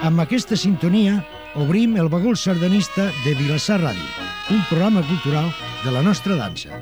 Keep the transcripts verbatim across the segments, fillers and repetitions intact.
Amb aquesta sintonia obrim el bagul sardanista de Vilassar Ràdio, un programa cultural de la nostra dansa.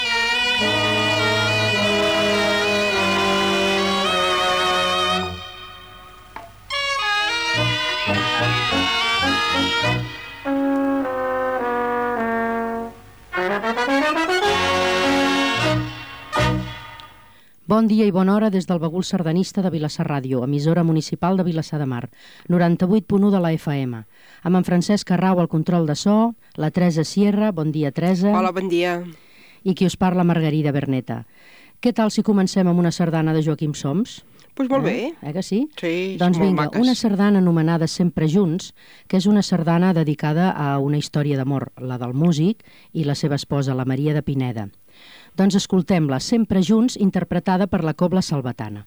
Bon dia i bona hora des del bagul sardanista de Vilassar Ràdio, emissora municipal de Vilassar de Mar, noranta-vuit punt u de la F M. Amb en Francesc Arrau al control de so, la Teresa Sierra, bon dia Teresa. Hola, bon dia. I qui us parla, Margarida Berneta. Què tal si comencem amb una sardana de Joaquim Soms? Doncs pues molt bé. Eh, eh que sí? Sí, doncs molt vinga, maques. una sardana anomenada Sempre Junts, que és una sardana dedicada a una història d'amor, la del músic i la seva esposa, la Maria de Pineda. Doncs escoltem-la, Sempre Junts, interpretada per la Cobla Salvatana.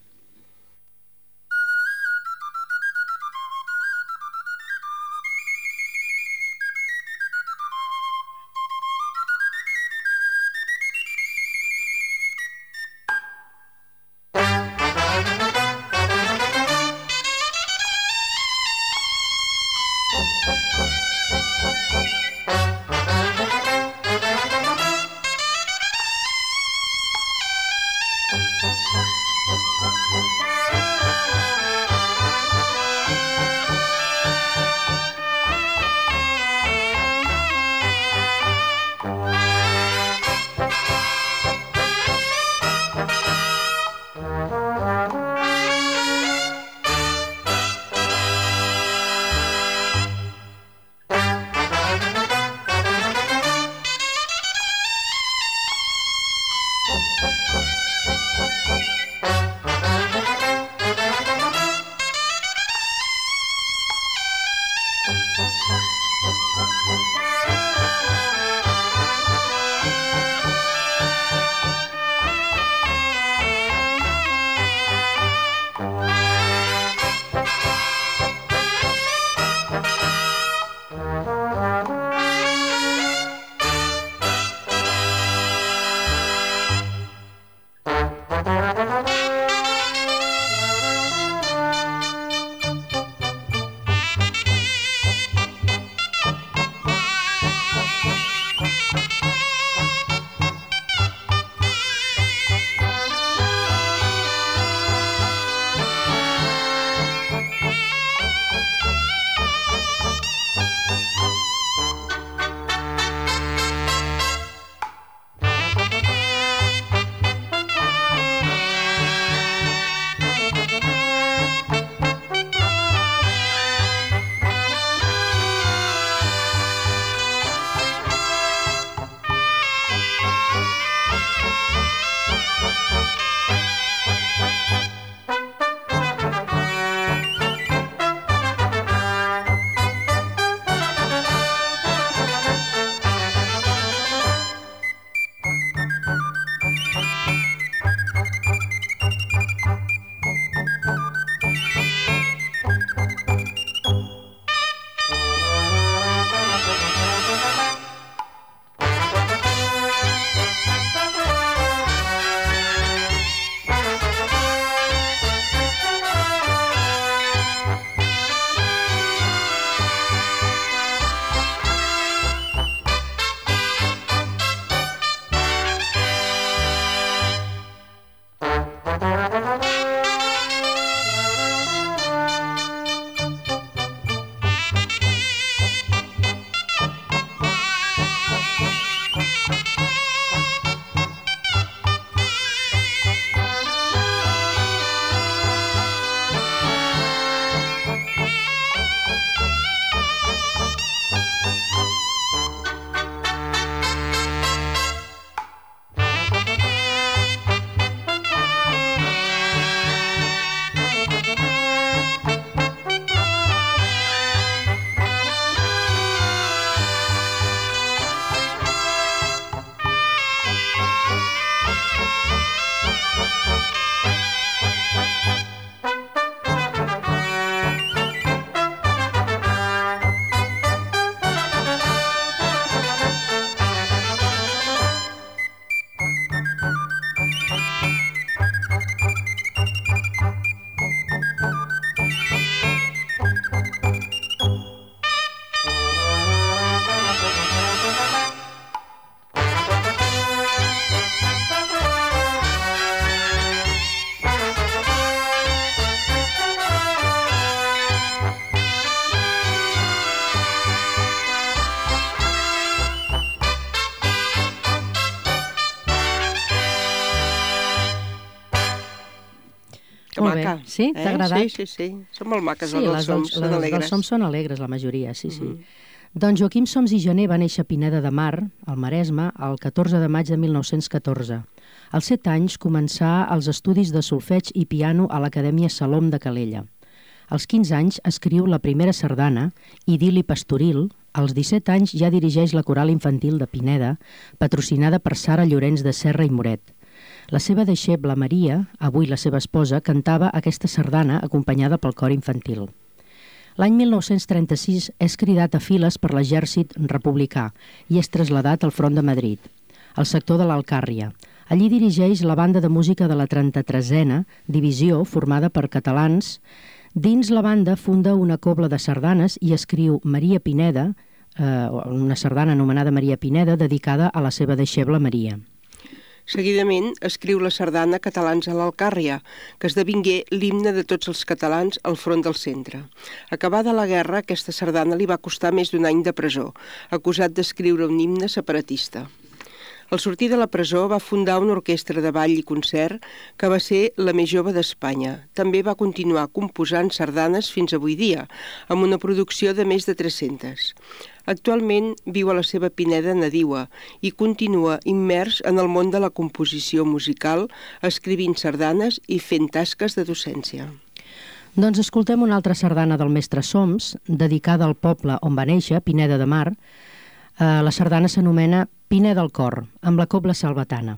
Sí? T'ha agradat? Sí, sí, sí. Són molt maques, sí, les del Soms, són alegres. Les del Soms són alegres, la majoria, sí, sí. Mm -hmm. Doncs Joaquim Soms i Gené va néixer a Pineda de Mar, al Maresme, el catorze de maig de mil nou-cents catorze. Als set anys començà els estudis de solfeig i piano a l'Acadèmia Salom de Calella. Als quinze anys escriu la primera sardana, Idil·li Pastoril. Als disset anys ja dirigeix la coral infantil de Pineda, patrocinada per Sara Llorenç de Serra i Moret. La seva deixebla Maria, avui la seva esposa, cantava aquesta sardana acompanyada pel cor infantil. L'any mil nou-cents trenta-sis és cridat a files per l'exèrcit republicà i és traslladat al front de Madrid, al sector de l'Alcàrria. Allí dirigeix la banda de música de la trenta-tresena divisió formada per catalans. Dins la banda funda una cobla de sardanes i escriu Maria Pineda, eh, una sardana anomenada Maria Pineda, dedicada a la seva deixebla Maria. Seguidament escriu la sardana Catalans a l'Alcàrria, que esdevingué l'himne de tots els catalans al front del centre. Acabada la guerra, aquesta sardana li va costar més d'un any de presó, acusat d'escriure un himne separatista. Al sortir de la presó va fundar una orquestra de ball i concert que va ser la més jove d'Espanya. També va continuar composant sardanes fins avui dia, amb una producció de més de tres-centes. Actualment viu a la seva Pineda nadiua i continua immers en el món de la composició musical, escrivint sardanes i fent tasques de docència. Doncs escoltem una altra sardana del mestre Soms, dedicada al poble on va néixer, Pineda de Mar. La sardana s'anomena Pineda al cor, amb la cobla salvatana.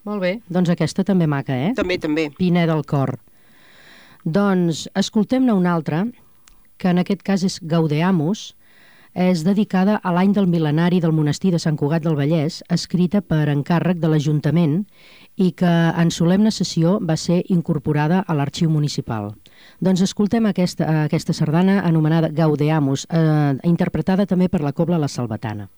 Molt bé, doncs aquesta també maca, eh? També, també. Pineda al cor. Doncs escoltem-ne una altra, que en aquest cas és Gaudeamus, és dedicada a l'any del mil·lenari del monestir de Sant Cugat del Vallès, escrita per encàrrec de l'Ajuntament i que en solemne sessió va ser incorporada a l'arxiu municipal. Doncs escoltem aquesta, aquesta sardana anomenada Gaudeamus, eh, interpretada també per la Cobla La Salvatana.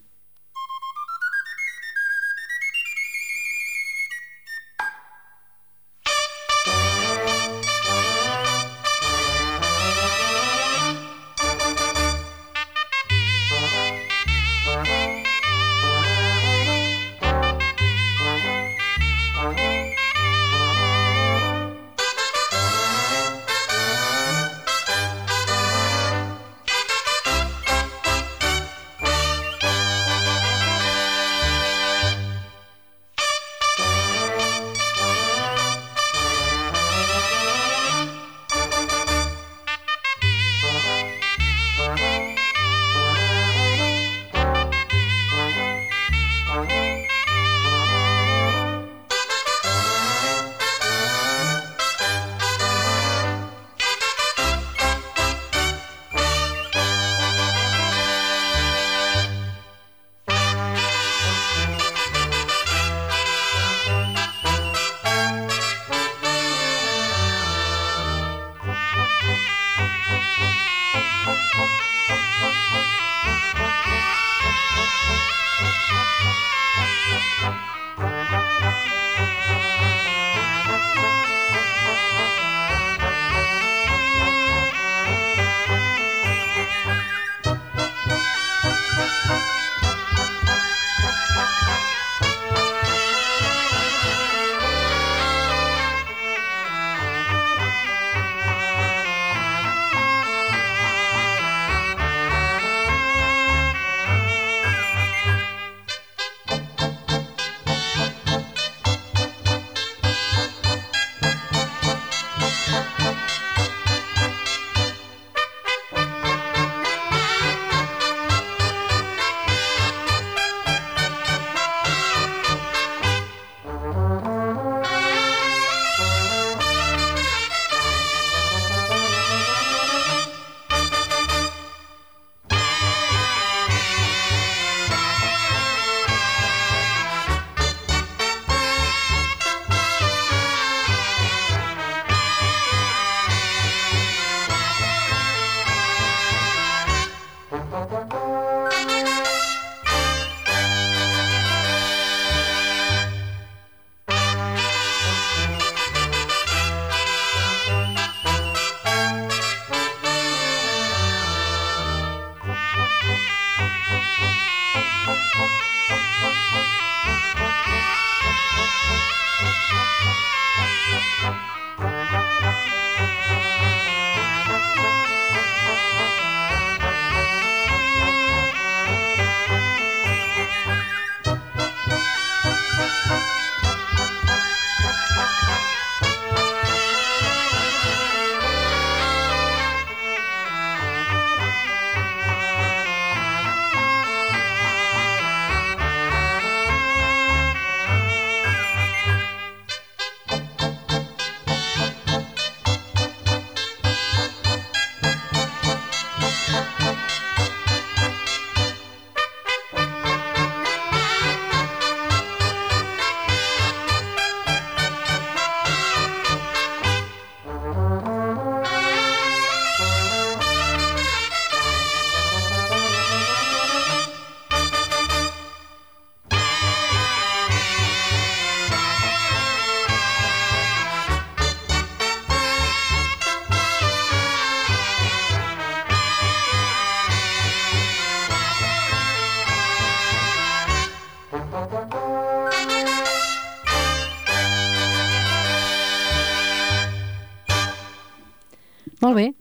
Molt bé.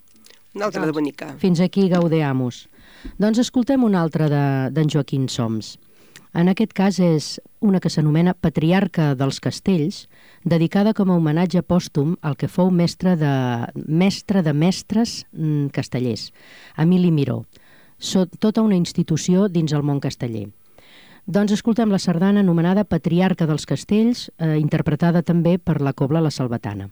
Una altra de bonica. Fins aquí Gaudeamus. Doncs escoltem una altra d'en de, Joaquim Soms. En aquest cas és una que s'anomena Patriarca dels Castells, dedicada com a homenatge pòstum al que fou mestre de, mestre de mestres mm, castellers, Emili Miró, so, tota una institució dins el món casteller. Doncs escoltem la sardana anomenada Patriarca dels Castells, eh, interpretada també per la Cobla La Salvatana.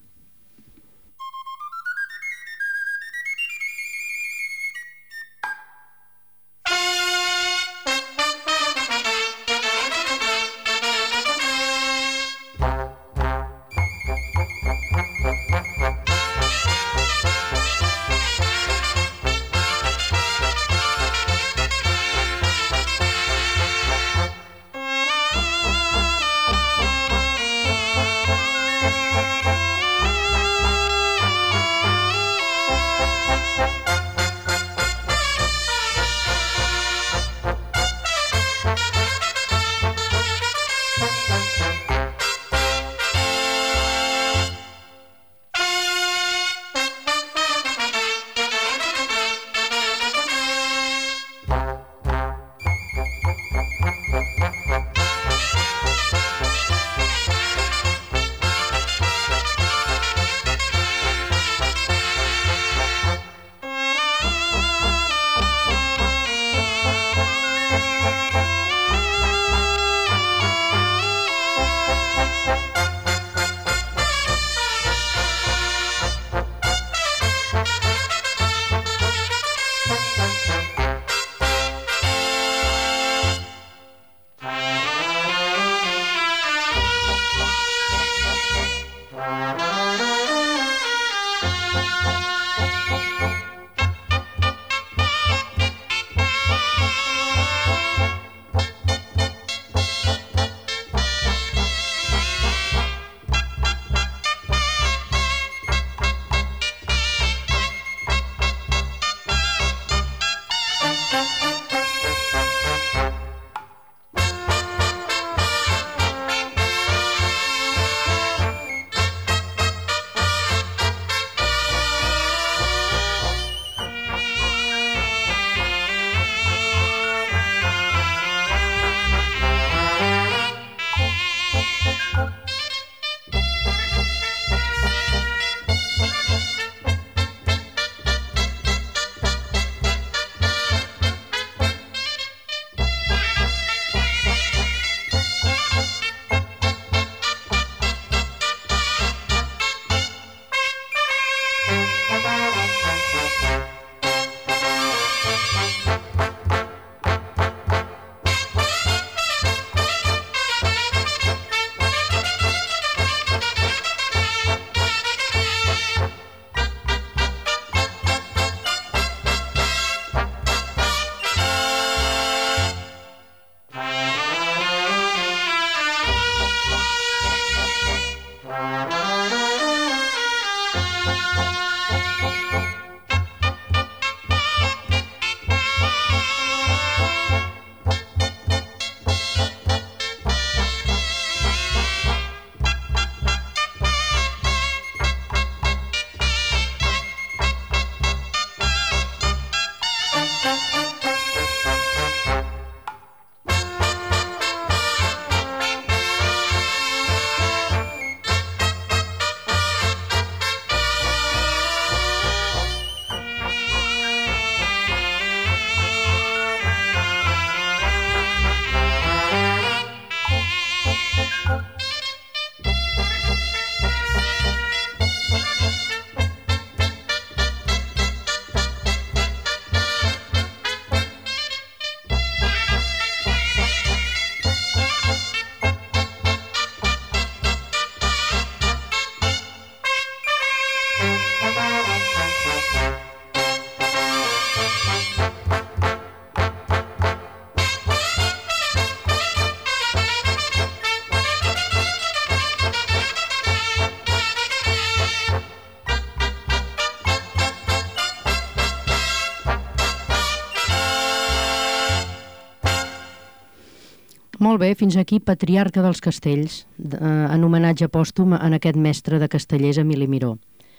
Molt bé, fins aquí Patriarca dels Castells, en homenatge pòstum en aquest mestre de castellers Emili Miró.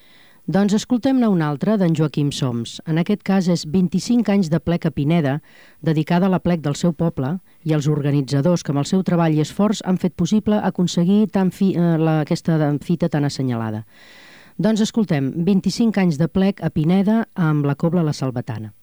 Doncs escoltem-ne una altra d'en Joaquim Soms. En aquest cas és vint-i-cinc anys de plec a Pineda, dedicada a la plec del seu poble, i els organitzadors que amb el seu treball i esforç han fet possible aconseguir tan fi, eh, la, aquesta fita tan assenyalada. Doncs escoltem vint-i-cinc anys de plec a Pineda amb la Cobla La Salvatana.